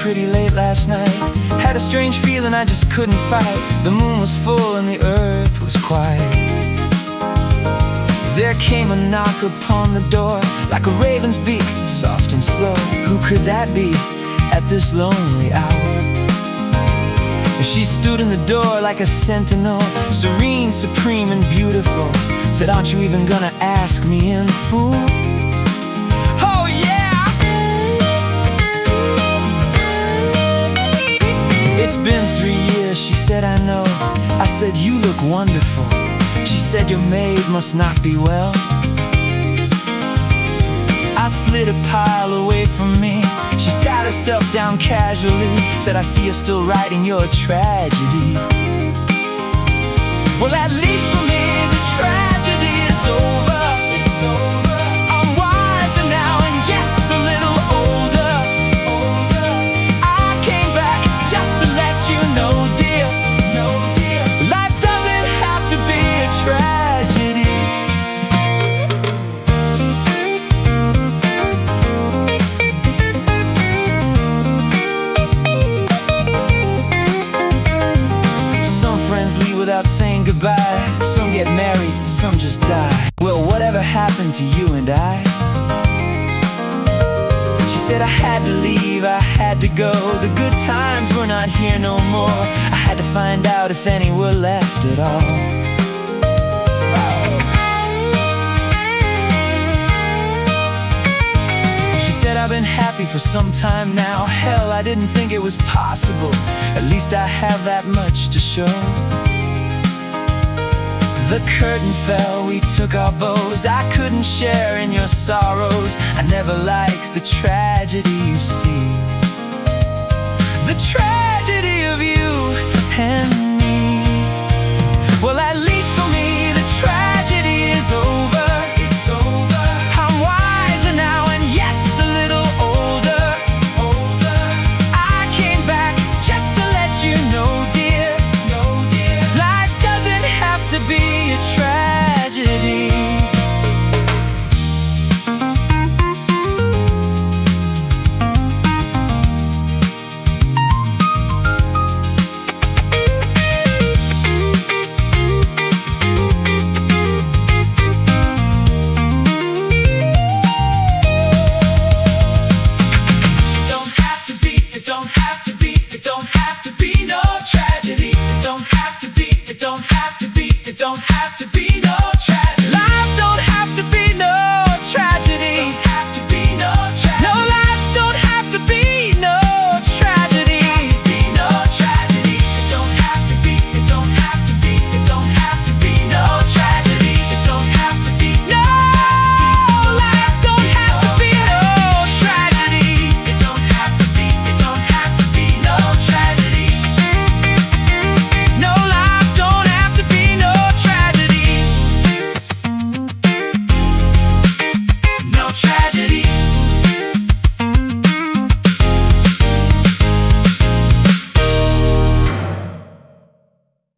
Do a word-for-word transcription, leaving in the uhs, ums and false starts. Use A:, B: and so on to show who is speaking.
A: pretty late last night. Had a strange feeling I just couldn't fight. The moon was full and the earth was quiet. There came a knock upon the door, like a raven's beak, soft and slow. Who could that be at this lonely hour? She stood in the door like a sentinel, serene, supreme, and beautiful. Said, aren't you even gonna ask me in, fool? Oh yeah! It's been three years, she said, I know. I said, you look wonderful. She said, your maid must not be well. I slid a pile away from me. She sat herself down casually. Said, I see you're still writing your tragedy. Well, at least for me, the tragedy is over. It's over. I'm wiser now and yes, a little older. Older. I came back just to let you know, dear. No, dear. Life doesn't have to be a tragedy. Without saying goodbye, some get married, some just die. Well, whatever happened to you and I? She said, I had to leave, I had to go. The good times were not here no more. I had to find out if any were left at all. She said, I've been happy for some time now. Hell, I didn't think it was possible. At least I have that much to show. The curtain fell, we took our bows. I couldn't share in your sorrows. I never liked the tragedy, you see. The tragedy of you and me. Well, at